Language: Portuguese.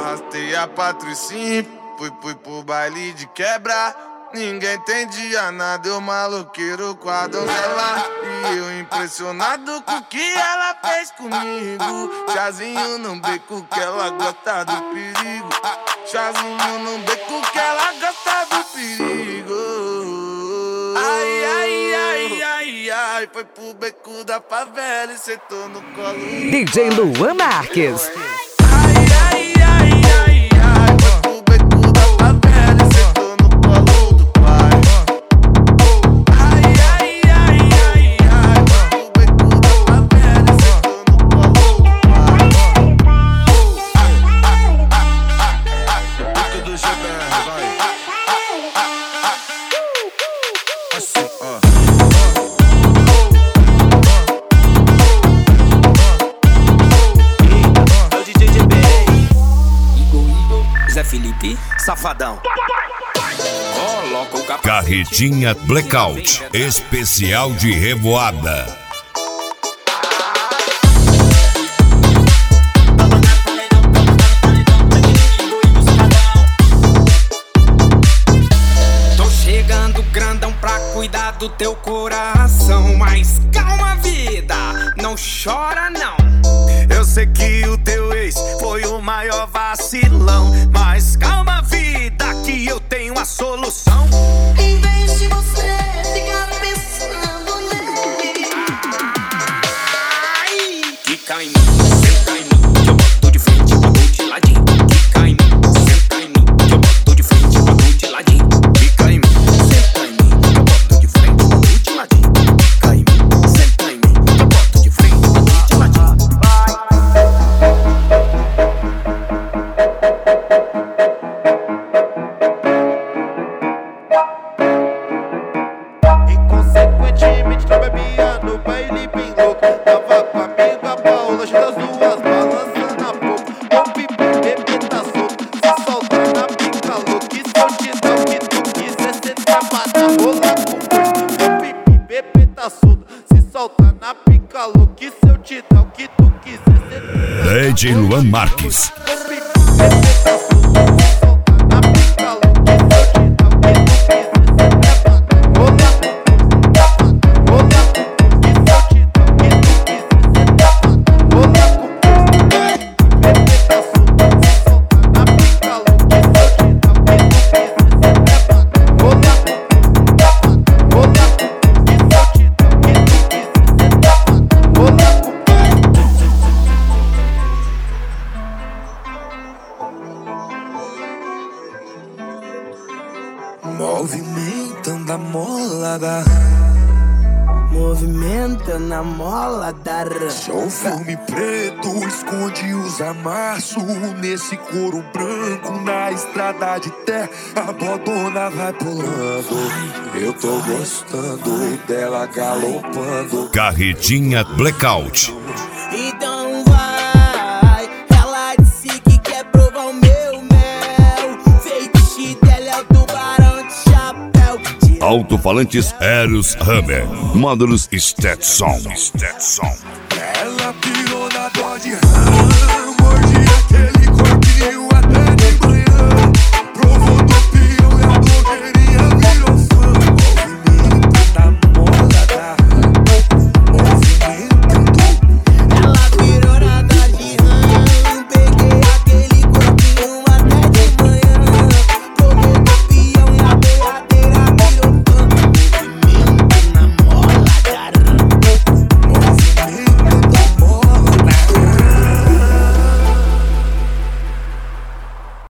arrastei a Patricinha, fui pro baile de quebra. Ninguém entendia nada, eu maloqueiro com a donzela. E eu impressionado com o que ela fez comigo. Chazinho no beco que ela gosta do perigo. Chazinho no beco que ela gosta do perigo. Ai, ai, ai, ai, ai. Foi pro beco da favela e sentou no colo. DJ Luan Marques. Ai, ai, ai, ai, ai. Foi pro beco da favela e sentou no colo do pai. Ai, ai, ai, ai, ai. Foi pro beco da favela e sentou no colo do pai. Beco do GBR, vai. Assim, ó. Zé Felipe, safadão. Coloca o capacete. Carretinha Blackout, especial de revoada. Tô chegando grandão pra cuidar do teu coração. Mas calma, vida, não chora não. Eu sei que o teu ex foi o maior vacilão, mas calma, vida, que eu tenho a solução. Em vez de você ficar pensando nele, Ai, quica em mim, senta em mim, que eu boto de frente, boto de ladinho. Quica em mim, senta em mim, que eu boto de frente, boto de ladinho. Quica em mim, senta em mim, que eu boto de frente, boto de ladinho. Quica em mim, senta em mim, que eu boto de frente, boto de ladinho. Inconsequentemente não bebia no baile bem louco. Tava com a amiga Paula, das duas balançando a pouco. O pipi, bebê tá solto, se solta na pica louca. E se eu te dar o que tu quiser, cê trava na rola com força. O pipi, bebê tá solto, se solta na pica louca. E se eu te dar o que tu quiser, cê trava na DJ Luan Marques. o pipi, bebê tá solto, se solta na pica louca. E se eu te dar o que tu quiser, cê trava na rola. Movimentando a mola da Movimentando a mola da Só um filme preto esconde os amassos. Nesse couro branco na estrada de terra a bodona vai pulando. Eu tô gostando dela galopando. Carretinha Blackout. Então vai, ela disse que quer provar o meu mel. Fake dela é o tubarão de chapéu. Alto-falantes Eros Hammer. Módulos Stetson. Ela pirou na Dodge Ram.